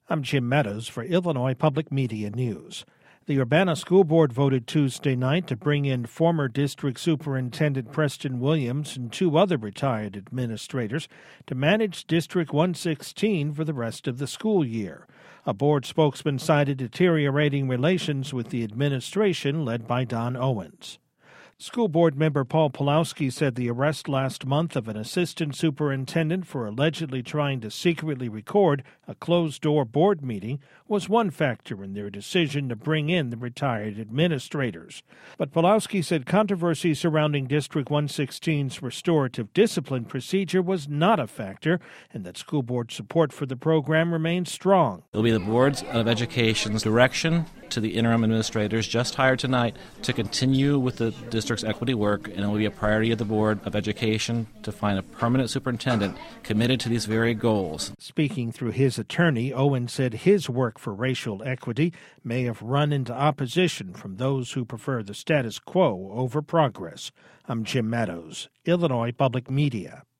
I'm Jim Meadows for Illinois Public Media News. The Urbana School Board voted Tuesday night to bring in former District Superintendent Preston Williams and two other retired administrators to manage District 116 for the rest of the school year. A board spokesman cited deteriorating relations with the administration led by Don Owens. School Board member Paul Pawlowski said the arrest last month of an assistant superintendent for allegedly trying to secretly record a closed-door board meeting was one factor in their decision to bring in the retired administrators. But Pawlowski said controversy surrounding District 116's restorative discipline procedure was not a factor and that school board support for the program remains strong. It will be the Board of Education's direction to the interim administrators just hired tonight to continue with the district's equity work, and it will be a priority of the Board of Education to find a permanent superintendent committed to these very goals. Speaking through his attorney, Owen said his work for racial equity may have run into opposition from those who prefer the status quo over progress. I'm Jim Meadows, Illinois Public Media.